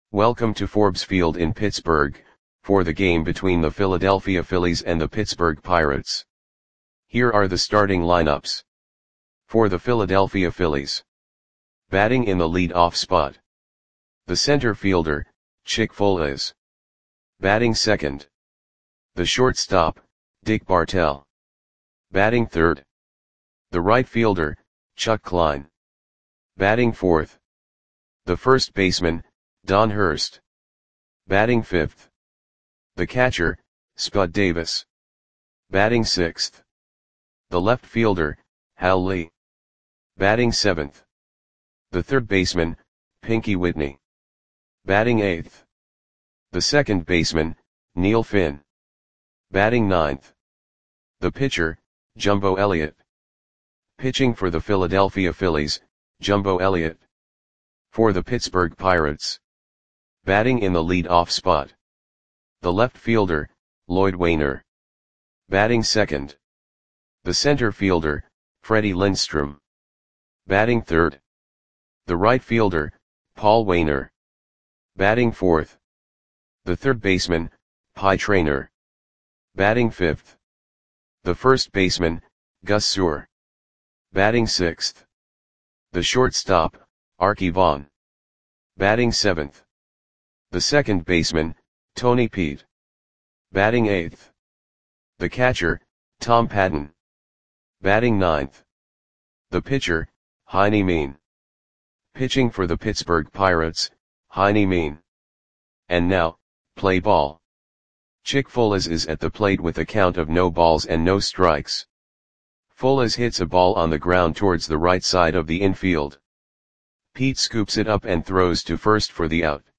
Welcome to Forbes Field in Pittsburgh, for the game between the Philadelphia Phillies and the Pittsburgh Pirates. Here are the starting lineups. For the Philadelphia Phillies. Batting in the lead-off spot. The center fielder, Chick Foales. Batting second. The shortstop, Dick Bartell. Batting third. The right fielder, Chuck Klein. Batting fourth. The first baseman, Don Hurst. Batting fifth. The catcher, Spud Davis. Batting sixth. The left fielder, Hal Lee. Batting seventh. The third baseman, Pinky Whitney. Batting eighth. The second baseman, Neil Finn. Batting ninth. The pitcher, Jumbo Elliott. Pitching for the Philadelphia Phillies, Jumbo Elliott. For the Pittsburgh Pirates. Batting in the lead-off spot. The left fielder, Lloyd Wainer. Batting second. The center fielder, Freddie Lindstrom. Batting third. The right fielder, Paul Wainer. Batting fourth. The third baseman, Pie Traynor. Batting fifth. The first baseman, Gus Sewell. Batting sixth. The shortstop, Arky Vaughan. Batting seventh. The second baseman, Tony Peete. Batting eighth. The catcher, Tom Patton. Batting ninth. The pitcher, Heine Mean. Pitching for the Pittsburgh Pirates, Heine Mean. And now, play ball. Chick Foales is at the plate with a count of no balls and no strikes. Foales hits a ball on the ground towards the right side of the infield. Peete scoops it up and throws to first for the out.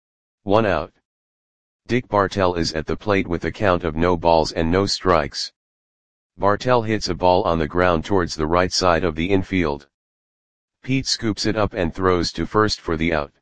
1 out. Dick Bartell is at the plate with a count of no balls and no strikes. Bartell hits a ball on the ground towards the right side of the infield. Peete scoops it up and throws to first for the out.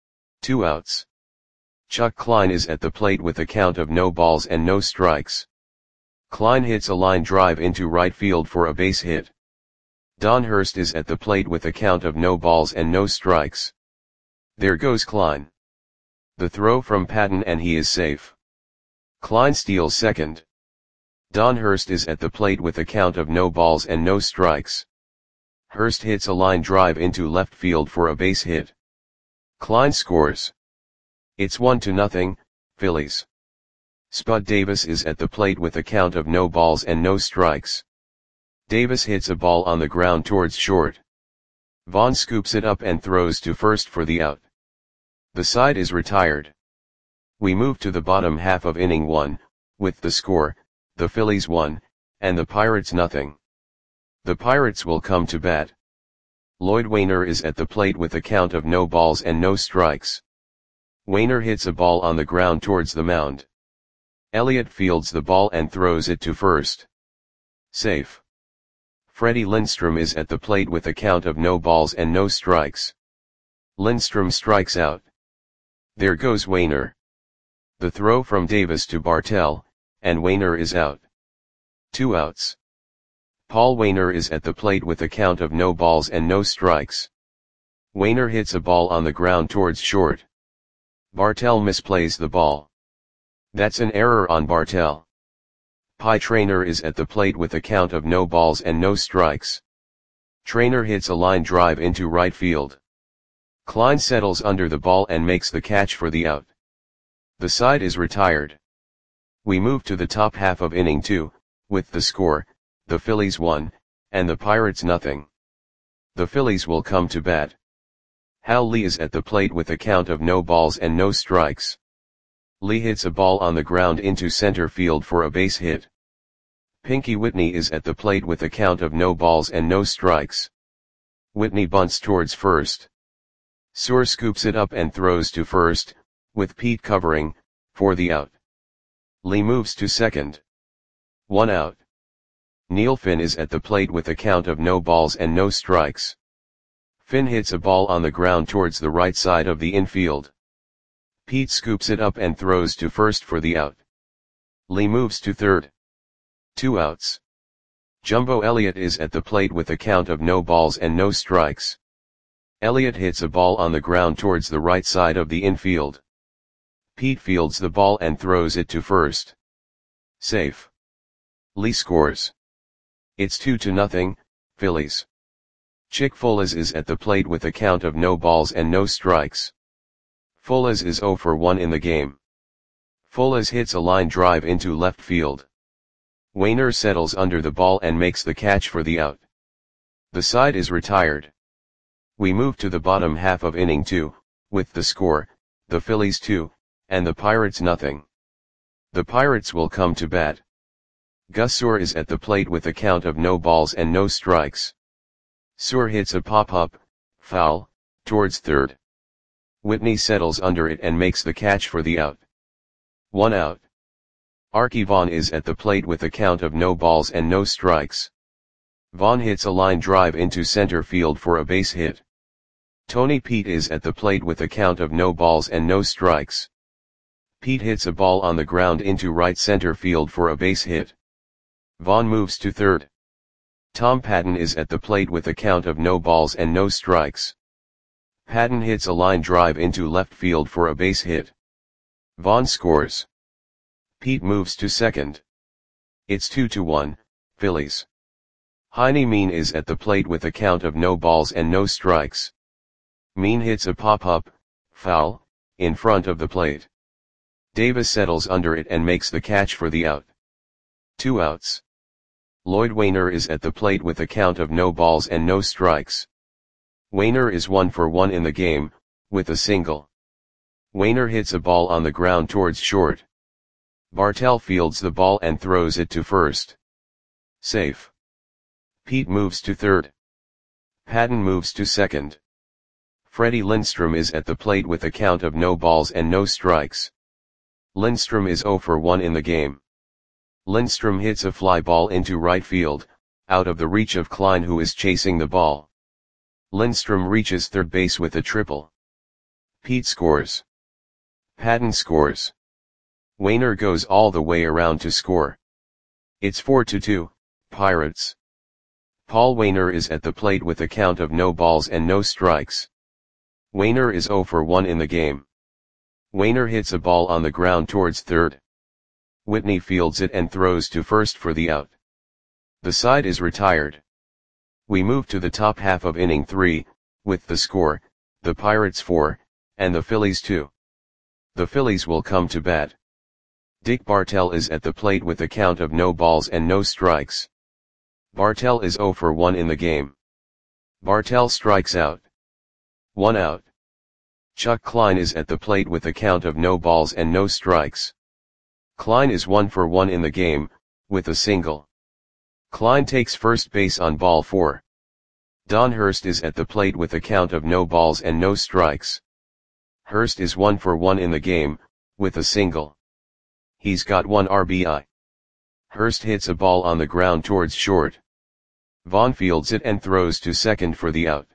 2 outs. Chuck Klein is at the plate with a count of no balls and no strikes. Klein hits a line drive into right field for a base hit. Don Hurst is at the plate with a count of no balls and no strikes. There goes Klein. The throw from Patton and he is safe. Klein steals second. Don Hurst is at the plate with a count of no balls and no strikes. Hurst hits a line drive into left field for a base hit. Klein scores. It's 1-0, Phillies. Spud Davis is at the plate with a count of no balls and no strikes. Davis hits a ball on the ground towards short. Vaughn scoops it up and throws to first for the out. The side is retired. We move to the bottom half of inning 1, with the score, the Phillies 1, and the Pirates nothing. The Pirates will come to bat. Lloyd Wainer is at the plate with a count of no balls and no strikes. Wainer hits a ball on the ground towards the mound. Elliott fields the ball and throws it to first. Safe. Freddie Lindstrom is at the plate with a count of no balls and no strikes. Lindstrom strikes out. There goes Wainer. The throw from Davis to Bartell, and Wainer is out. 2 outs. Paul Wainer is at the plate with a count of no balls and no strikes. Wainer hits a ball on the ground towards short. Bartell misplays the ball. That's an error on Bartell. Pie Traynor is at the plate with a count of no balls and no strikes. Traynor hits a line drive into right field. Klein settles under the ball and makes the catch for the out. The side is retired. We move to the top half of inning 2, with the score, the Phillies 1, and the Pirates nothing. The Phillies will come to bat. Hal Lee is at the plate with a count of no balls and no strikes. Lee hits a ball on the ground into center field for a base hit. Pinky Whitney is at the plate with a count of no balls and no strikes. Whitney bunts towards first. Sewell scoops it up and throws to first, with Peete covering, for the out. Lee moves to second. 1 out. Neil Finn is at the plate with a count of no balls and no strikes. Finn hits a ball on the ground towards the right side of the infield. Peete scoops it up and throws to first for the out. Lee moves to third. 2 outs. Jumbo Elliott is at the plate with a count of no balls and no strikes. Elliot hits a ball on the ground towards the right side of the infield. Pete fields the ball and throws it to first. Safe. Lee scores. It's 2-0, Phillies. Chick Folas is at the plate with a count of no balls and no strikes. Folas is 0 for 1 in the game. Folas hits a line drive into left field. Wainer settles under the ball and makes the catch for the out. The side is retired. We move to the bottom half of inning 2, with the score, the Phillies 2, and the Pirates nothing. The Pirates will come to bat. Gus Suhr is at the plate with a count of no balls and no strikes. Suhr hits a pop-up, foul, towards third. Whitney settles under it and makes the catch for the out. 1 out. Arky Vaughan is at the plate with a count of no balls and no strikes. Vaughan hits a line drive into center field for a base hit. Tony Pete is at the plate with a count of no balls and no strikes. Pete hits a ball on the ground into right center field for a base hit. Vaughan moves to third. Tom Patton is at the plate with a count of no balls and no strikes. Patton hits a line drive into left field for a base hit. Vaughan scores. Pete moves to second. It's 2-1, Phillies. Heine Mean is at the plate with a count of no balls and no strikes. Mean hits a pop-up, foul, in front of the plate. Davis settles under it and makes the catch for the out. 2 outs. Lloyd Wainer is at the plate with a count of no balls and no strikes. Wainer is 1 for 1 in the game, with a single. Wainer hits a ball on the ground towards short. Bartell fields the ball and throws it to first. Safe. Pete moves to third. Patton moves to second. Freddie Lindstrom is at the plate with a count of no balls and no strikes. Lindstrom is 0 for 1 in the game. Lindstrom hits a fly ball into right field, out of the reach of Klein, who is chasing the ball. Lindstrom reaches third base with a triple. Pete scores. Patton scores. Wainer goes all the way around to score. It's 4-2, Pirates. Paul Wainer is at the plate with a count of no balls and no strikes. Wainer is 0 for 1 in the game. Wainer hits a ball on the ground towards third. Whitney fields it and throws to first for the out. The side is retired. We move to the top half of inning 3, with the score, the Pirates 4, and the Phillies 2. The Phillies will come to bat. Dick Bartell is at the plate with a count of no balls and no strikes. Bartell is 0 for 1 in the game. Bartell strikes out. 1 out. Chuck Klein is at the plate with a count of no balls and no strikes. Klein is 1 for 1 in the game, with a single. Klein takes first base on ball 4. Don Hurst is at the plate with a count of no balls and no strikes. Hurst is 1 for 1 in the game, with a single. He's got 1 RBI. Hurst hits a ball on the ground towards short. Vaughan fields it and throws to second for the out.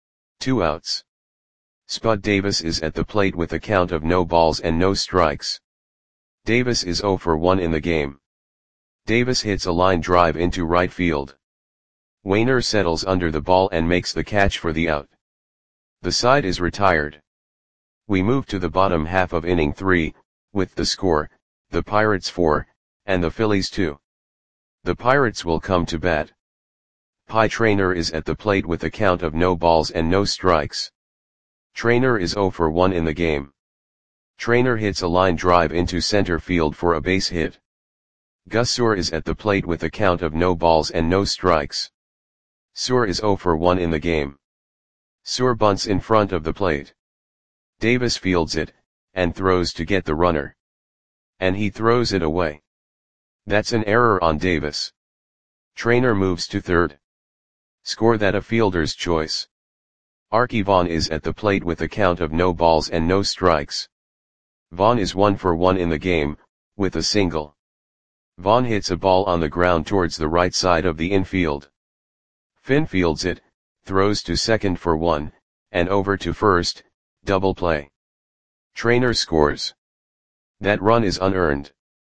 2 outs. Spud Davis is at the plate with a count of no balls and no strikes. Davis is 0 for 1 in the game. Davis hits a line drive into right field. Wainer settles under the ball and makes the catch for the out. The side is retired. We move to the bottom half of inning 3, with the score, the Pirates 4, and the Phillies 2. The Pirates will come to bat. Pie Traynor is at the plate with a count of no balls and no strikes. Traynor is 0 for 1 in the game. Traynor hits a line drive into center field for a base hit. Gus Suhr is at the plate with a count of no balls and no strikes. Suhr is 0 for 1 in the game. Suhr bunts in front of the plate. Davis fields it, and throws to get the runner. And he throws it away. That's an error on Davis. Traynor moves to third. Score that a fielder's choice. Arky Vaughan is at the plate with a count of no balls and no strikes. Vaughan is 1 for 1 in the game, with a single. Vaughan hits a ball on the ground towards the right side of the infield. Finn fields it, throws to second for 1, and over to first, double play. Traynor scores. That run is unearned.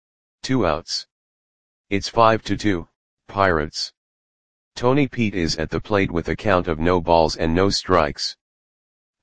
2 outs. It's 5-2, Pirates. Tony Pete is at the plate with a count of no balls and no strikes.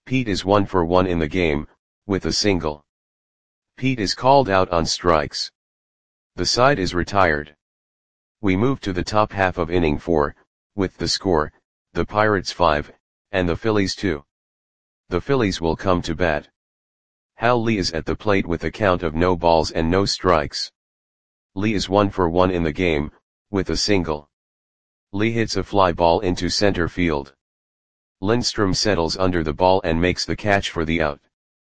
Pete is 1 for 1 in the game, with a single. Pete is called out on strikes. The side is retired. We move to the top half of inning 4, with the score, the Pirates 5, and the Phillies 2. The Phillies will come to bat. Hal Lee is at the plate with a count of no balls and no strikes. Lee is 1 for 1 in the game, with a single. Lee hits a fly ball into center field. Lindstrom settles under the ball and makes the catch for the out.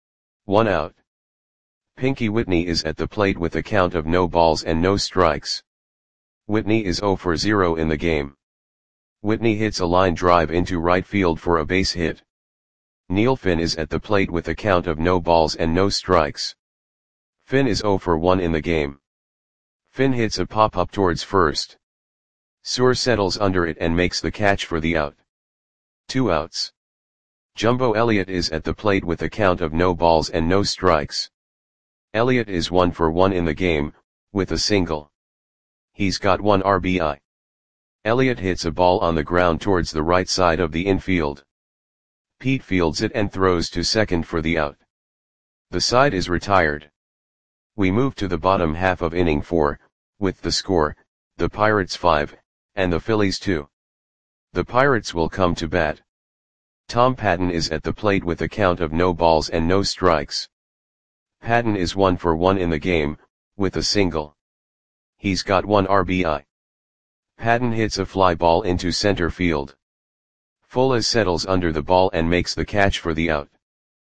1 out. Pinky Whitney is at the plate with a count of no balls and no strikes. Whitney is 0 for 0 in the game. Whitney hits a line drive into right field for a base hit. Neil Finn is at the plate with a count of no balls and no strikes. Finn is 0 for 1 in the game. Finn hits a pop-up towards first. Suhr settles under it and makes the catch for the out. 2 outs. Jumbo Elliott is at the plate with a count of no balls and no strikes. Elliott is 1 for 1 in the game, with a single. He's got 1 RBI. Elliott hits a ball on the ground towards the right side of the infield. Pete fields it and throws to second for the out. The side is retired. We move to the bottom half of inning 4, with the score, the Pirates 5, and the Phillies 2. The Pirates will come to bat. Tom Patton is at the plate with a count of no balls and no strikes. Patton is 1 for 1 in the game, with a single. He's got 1 RBI. Patton hits a fly ball into center field. Fuller settles under the ball and makes the catch for the out.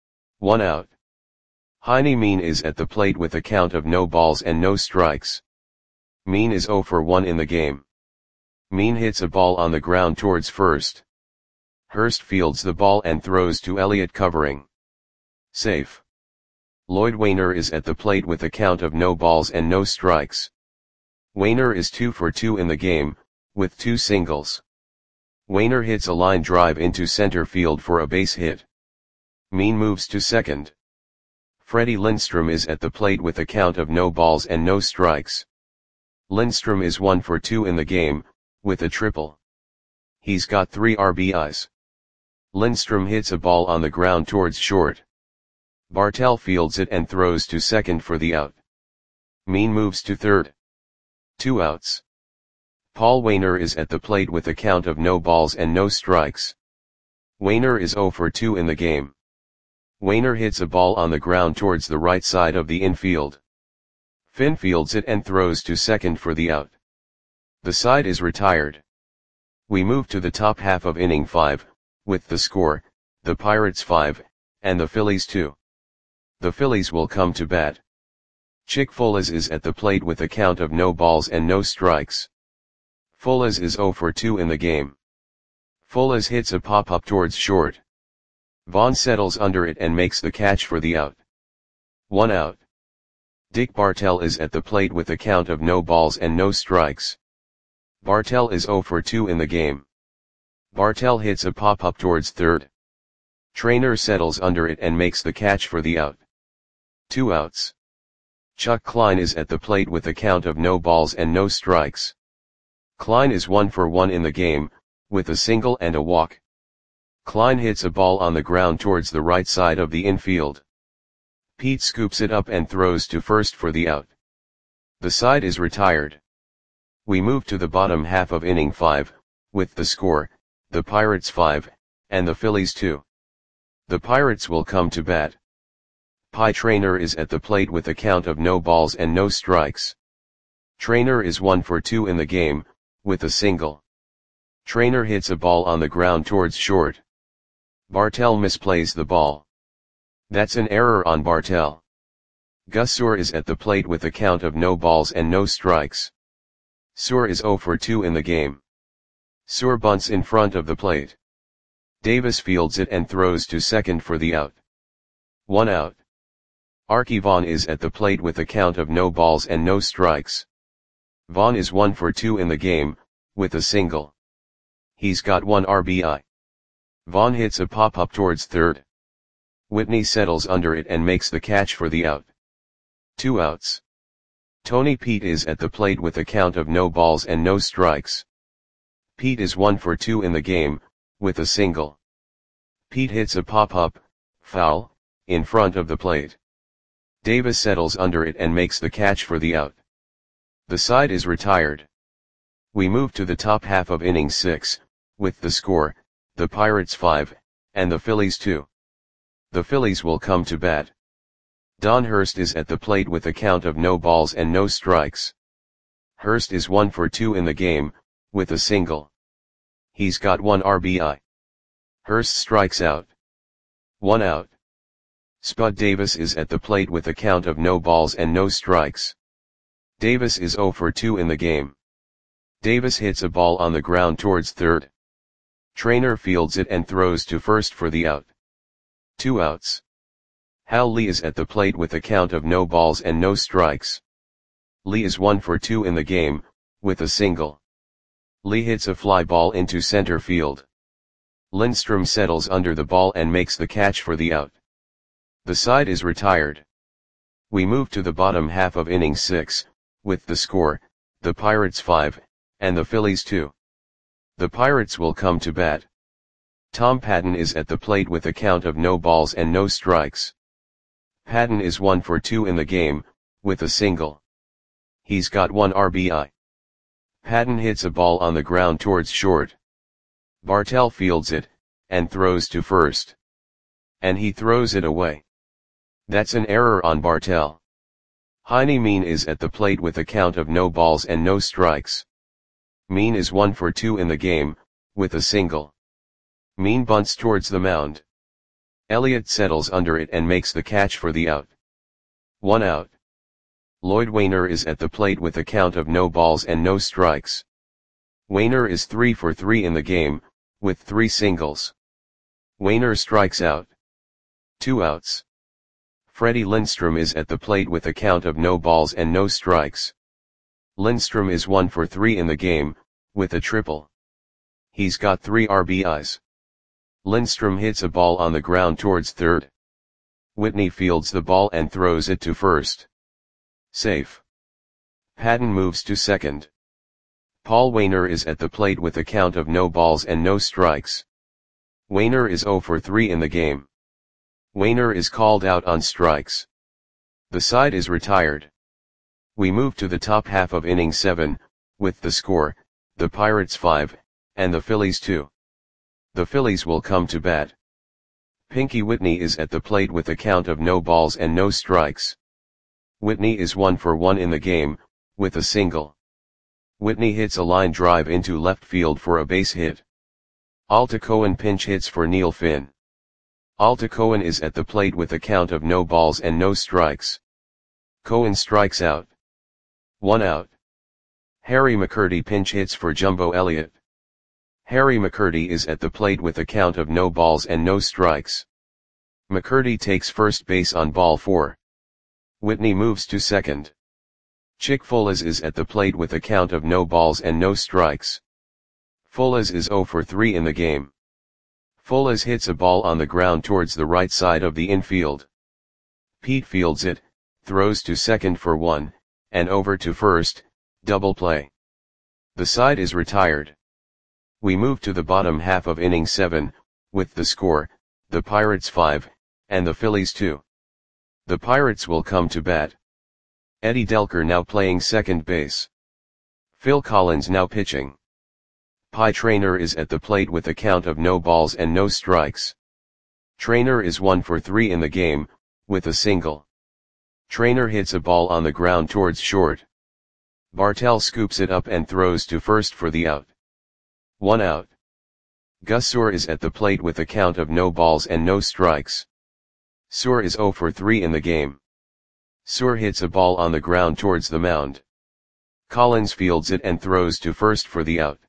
1 out. Heine Mean is at the plate with a count of no balls and no strikes. Mean is 0 for 1 in the game. Mean hits a ball on the ground towards first. Hurst fields the ball and throws to Elliott covering. Safe. Lloyd Wainer is at the plate with a count of no balls and no strikes. Wainer is 2 for 2 in the game, with 2 singles. Wainer hits a line drive into center field for a base hit. Mean moves to second. Freddie Lindstrom is at the plate with a count of no balls and no strikes. Lindstrom is 1 for 2 in the game, with a triple. He's got 3 RBIs. Lindstrom hits a ball on the ground towards short. Bartell fields it and throws to second for the out. Mean moves to third. 2 outs. Paul Wainer is at the plate with a count of no balls and no strikes. Wainer is 0 for 2 in the game. Wainer hits a ball on the ground towards the right side of the infield. Finn fields it and throws to second for the out. The side is retired. We move to the top half of inning 5, with the score, the Pirates 5, and the Phillies 2. The Phillies will come to bat. Chick Folas is at the plate with a count of no balls and no strikes. Folas is 0 for 2 in the game. Folas hits a pop-up towards short. Vaughn settles under it and makes the catch for the out. 1 out. Dick Bartell is at the plate with a count of no balls and no strikes. Bartell is 0 for 2 in the game. Bartell hits a pop-up towards third. Trainer settles under it and makes the catch for the out. 2 outs. Chuck Klein is at the plate with a count of no balls and no strikes. Klein is 1 for 1 in the game, with a single and a walk. Klein hits a ball on the ground towards the right side of the infield. Pete scoops it up and throws to first for the out. The side is retired. We move to the bottom half of inning 5, with the score, the Pirates 5, and the Phillies 2. The Pirates will come to bat. Pie Traynor is at the plate with a count of no balls and no strikes. Traynor is 1 for 2 in the game, with a single. Traynor hits a ball on the ground towards short. Bartell misplays the ball. That's an error on Bartell. Gus Suhr is at the plate with a count of no balls and no strikes. Suhr is 0 for 2 in the game. Suhr bunts in front of the plate. Davis fields it and throws to second for the out. 1 out. Arky Vaughan is at the plate with a count of no balls and no strikes. Vaughan is 1 for 2 in the game, with a single. He's got 1 RBI. Vaughan hits a pop-up towards third. Whitney settles under it and makes the catch for the out. 2 outs. Tony Pete is at the plate with a count of no balls and no strikes. Pete is 1 for 2 in the game, with a single. Pete hits a pop-up, foul, in front of the plate. Davis settles under it and makes the catch for the out. The side is retired. We move to the top half of inning 6, with the score, the Pirates 5, and the Phillies 2. The Phillies will come to bat. Don Hurst is at the plate with a count of no balls and no strikes. Hurst is 1 for 2 in the game, with a single. He's got 1 RBI. Hurst strikes out. 1 out. Spud Davis is at the plate with a count of no balls and no strikes. Davis is 0 for 2 in the game. Davis hits a ball on the ground towards third. Trainer fields it and throws to first for the out. 2 outs. Hal Lee is at the plate with a count of no balls and no strikes. Lee is 1 for 2 in the game, with a single. Lee hits a fly ball into center field. Lindstrom settles under the ball and makes the catch for the out. The side is retired. We move to the bottom half of inning 6, with the score, the Pirates 5, and the Phillies 2. The Pirates will come to bat. Tom Patton is at the plate with a count of no balls and no strikes. Patton is 1 for 2 in the game, with a single. He's got 1 RBI. Patton hits a ball on the ground towards short. Bartell fields it, and throws to first. And he throws it away. That's an error on Bartell. Heine Mean is at the plate with a count of no balls and no strikes. Mean is 1 for 2 in the game, with a single. Mean bunts towards the mound. Elliott settles under it and makes the catch for the out. 1 out. Lloyd Wainer is at the plate with a count of no balls and no strikes. Wainer is 3 for 3 in the game, with 3 singles. Wainer strikes out. 2 outs. Freddie Lindstrom is at the plate with a count of no balls and no strikes. Lindstrom is 1 for 3 in the game, with a triple. He's got 3 RBIs. Lindstrom hits a ball on the ground towards third. Whitney fields the ball and throws it to first. Safe. Patton moves to second. Paul Wainer is at the plate with a count of no balls and no strikes. Wainer is 0 for 3 in the game. Wainer is called out on strikes. The side is retired. We move to the top half of inning 7, with the score, the Pirates 5, and the Phillies 2. The Phillies will come to bat. Pinky Whitney is at the plate with a count of no balls and no strikes. Whitney is 1 for 1 in the game, with a single. Whitney hits a line drive into left field for a base hit. Alta Cohen pinch hits for Neil Finn. Alta Cohen is at the plate with a count of no balls and no strikes. Cohen strikes out. 1 out. Harry McCurdy pinch hits for Jumbo Elliott. Harry McCurdy is at the plate with a count of no balls and no strikes. McCurdy takes first base on ball 4. Whitney moves to second. Chick Folas is at the plate with a count of no balls and no strikes. Folas is 0 for 3 in the game. Folas hits a ball on the ground towards the right side of the infield. Pete fields it, throws to second for 1, and over to first, double play. The side is retired. We move to the bottom half of inning 7, with the score, the Pirates 5, and the Phillies 2. The Pirates will come to bat. Eddie Delker now playing second base. Phil Collins now pitching. Pie Traynor is at the plate with a count of no balls and no strikes. Traynor is 1 for 3 in the game, with a single. Traynor hits a ball on the ground towards short. Bartell scoops it up and throws to first for the out. 1 out. Gus Soor is at the plate with a count of no balls and no strikes. Soor is 0 for 3 in the game. Soor hits a ball on the ground towards the mound. Collins fields it and throws to first for the out.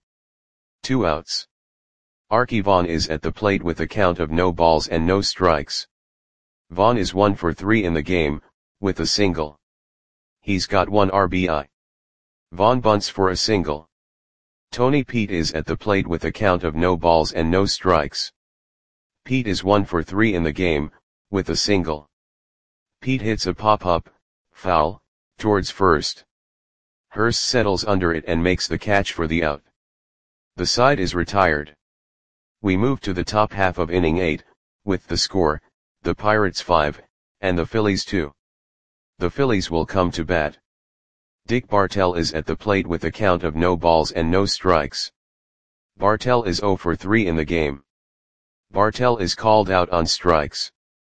2 outs. Archie Vaughn is at the plate with a count of no balls and no strikes. Vaughn is 1 for 3 in the game, with a single. He's got 1 RBI. Vaughn bunts for a single. Tony Pete is at the plate with a count of no balls and no strikes. Pete is 1 for 3 in the game, with a single. Pete hits a pop-up, foul, towards first. Hurst settles under it and makes the catch for the out. The side is retired. We move to the top half of inning 8, with the score, the Pirates 5, and the Phillies 2. The Phillies will come to bat. Dick Bartell is at the plate with a count of no balls and no strikes. Bartell is 0 for 3 in the game. Bartell is called out on strikes.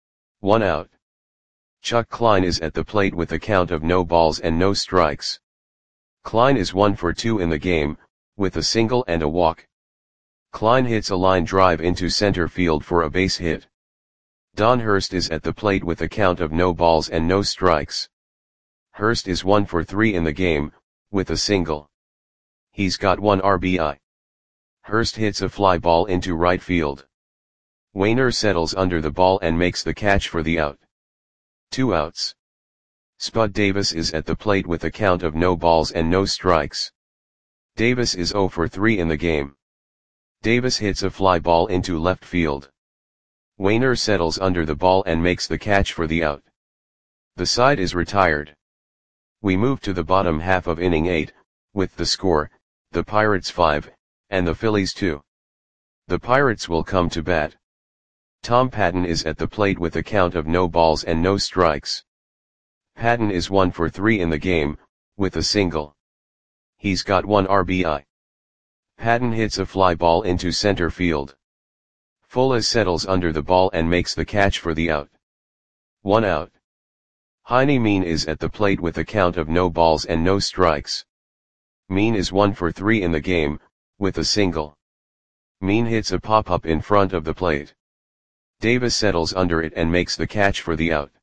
1 out. Chuck Klein is at the plate with a count of no balls and no strikes. Klein is 1 for 2 in the game, with a single and a walk. Klein hits a line drive into center field for a base hit. Don Hurst is at the plate with a count of no balls and no strikes. Hurst is 1 for 3 in the game, with a single. He's got 1 RBI. Hurst hits a fly ball into right field. Wainer settles under the ball and makes the catch for the out. 2 outs. Spud Davis is at the plate with a count of no balls and no strikes. Davis is 0 for 3 in the game. Davis hits a fly ball into left field. Wainer settles under the ball and makes the catch for the out. The side is retired. We move to the bottom half of inning 8, with the score, the Pirates 5, and the Phillies 2. The Pirates will come to bat. Tom Patton is at the plate with a count of no balls and no strikes. Patton is 1 for 3 in the game, with a single. He's got 1 RBI. Patton hits a fly ball into center field. Fuller settles under the ball and makes the catch for the out. 1 out. Heine Mean is at the plate with a count of no balls and no strikes. Mean is 1 for 3 in the game, with a single. Mean hits a pop-up in front of the plate. Davis settles under it and makes the catch for the out.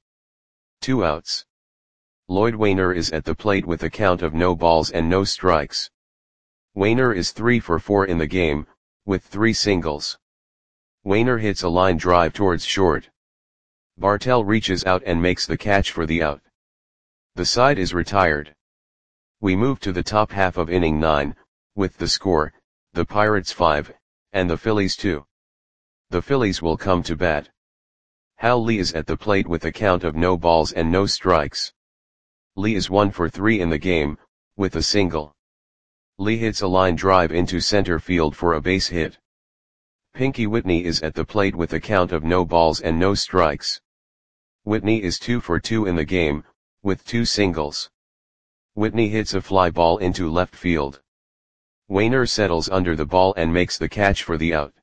2 outs. Lloyd Wainer is at the plate with a count of no balls and no strikes. Wainer is 3 for 4 in the game, with 3 singles. Wainer hits a line drive towards short. Bartell reaches out and makes the catch for the out. The side is retired. We move to the top half of inning 9, with the score, the Pirates 5, and the Phillies 2. The Phillies will come to bat. Hal Lee is at the plate with a count of no balls and no strikes. Lee is 1 for 3 in the game, with a single. Lee hits a line drive into center field for a base hit. Pinky Whitney is at the plate with a count of no balls and no strikes. Whitney is 2 for 2 in the game, with 2 singles. Whitney hits a fly ball into left field. Wainer settles under the ball and makes the catch for the out.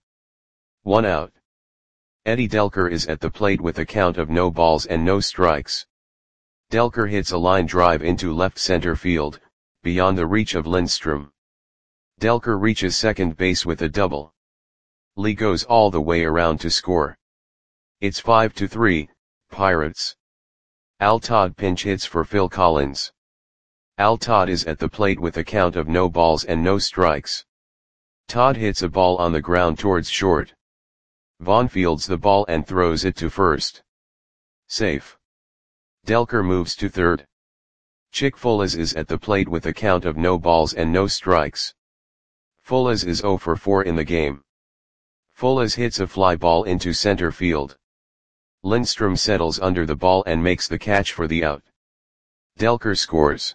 1 out. Eddie Delker is at the plate with a count of no balls and no strikes. Delker hits a line drive into left center field, beyond the reach of Lindstrom. Delker reaches second base with a double. Lee goes all the way around to score. It's 5-3, Pirates. Al Todd pinch hits for Phil Collins. Al Todd is at the plate with a count of no balls and no strikes. Todd hits a ball on the ground towards short. Vaughn fields the ball and throws it to first. Safe. Delker moves to third. Chick Folas is at the plate with a count of no balls and no strikes. Folas is 0 for 4 in the game. Folas hits a fly ball into center field. Lindstrom settles under the ball and makes the catch for the out. Delker scores.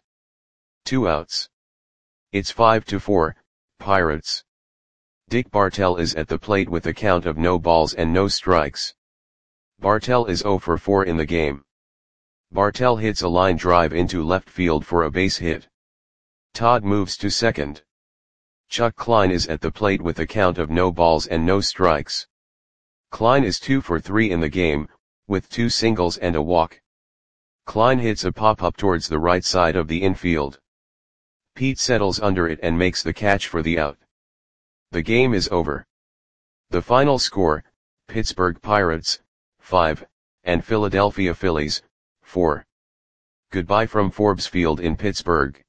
2 outs. It's 5-4, Pirates. Dick Bartell is at the plate with a count of no balls and no strikes. Bartell is 0 for 4 in the game. Bartell hits a line drive into left field for a base hit. Todd moves to second. Chuck Klein is at the plate with a count of no balls and no strikes. Klein is 2 for 3 in the game, with 2 singles and a walk. Klein hits a pop-up towards the right side of the infield. Pete settles under it and makes the catch for the out. The game is over. The final score, Pittsburgh Pirates, 5, and Philadelphia Phillies, 4. Goodbye from Forbes Field in Pittsburgh.